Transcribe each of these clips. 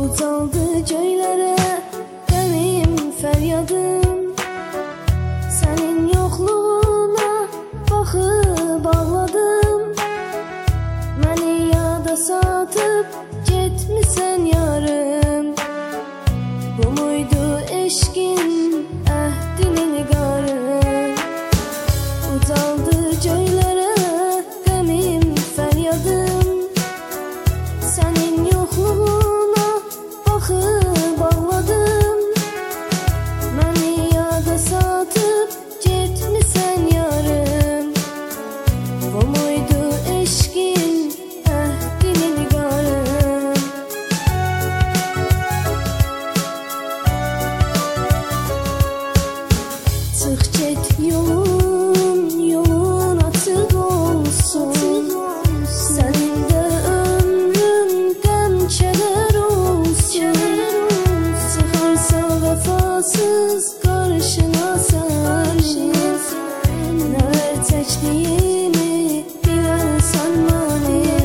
Ucaldı göylərə qəmim fəryadım. Sənin yoxluğuna baxıb ağladım. Məni yada satıb getmisən yarım. Bu muydu eşkin əhdinin qarı? Ucaldı göylərə qəmim fəryadım. Sənin yoxluğuna baxıb ağladım. Məni yada satıb getmisən yarım. Bu muydu eşkin əhdinin qarı? Çıx get yolun açıq olsun. Sənin də ömrün qəm kədər olsun. Çıxarsa vəfasız qarşına sənin. Nələr çəkdiyimi bilərsən mənim.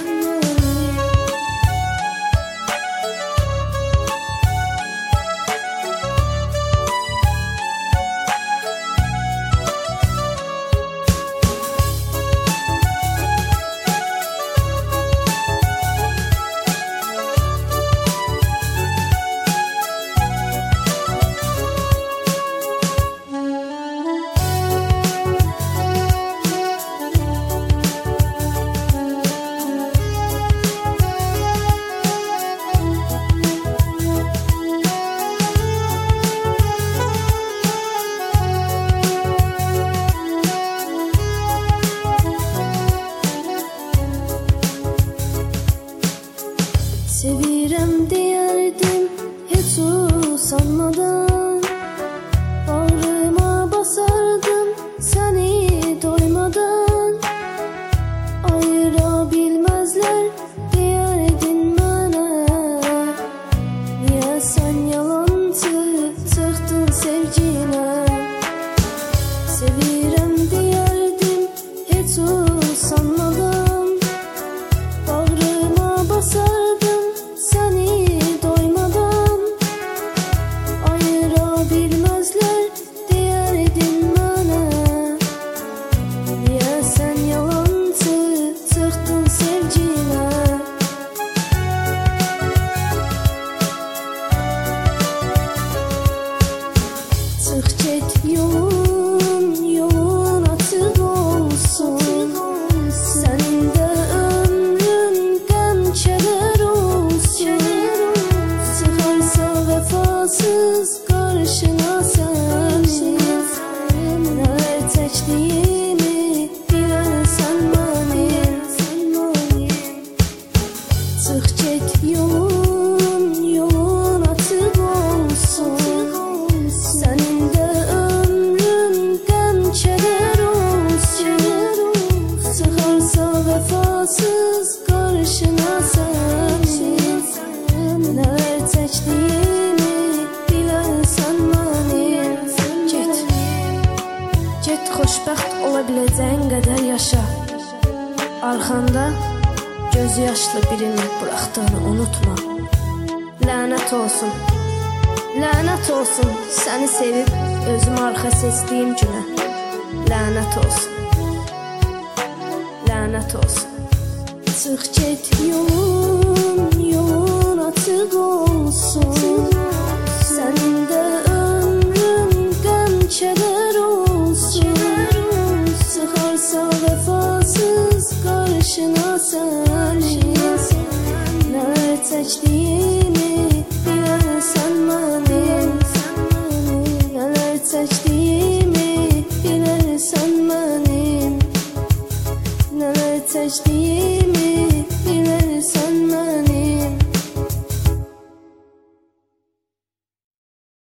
Sevirəm deyərdim heç usanmadan. Bağrıma basardım səni doymadan. Ayıra bilməzlər deyərdin mənə. Niyə sən yalancı çıxdın sevginə? Sevirəm deyərdim heç usanmadan. Bağrıma basardım səni doymadan. Ayıra bilməzlər deyərdin mənə. Niyə sən yalancı çıxdın sevginə? Çıx get yolun açıq olsun. Sənin də ömrün qəm kədər olsun. Çıxarsa vəfasız qarşına sənin. Nələr çəkdiyimi bilərsən mənim. Çıx get yolun açıq olsun. Sənin də ömrün qəm kədər olsun. Çıxarsa vəfasız qarşına sənin. Nələr çəkdiyimi bilərsən mənim. Get xoşbəxt ola biləcəyin qədər yaşa. Arxanda göz yaşlı birini buraxdığını unutma. Lənət olsun, lənət olsun səni sevib özümü arxa seçdiyim günə. Lənət olsun, lənət olsun. Çıx get yolun açıq olsun. Sənin də ömrün qəm kədər olsun. Çıxarsa vəfasız qarşına sənin. Nələr çəkdiyimi bilərsən mənim. Nələr çəkdiyimi bilərsən mənim. Nələr çəkdiyimi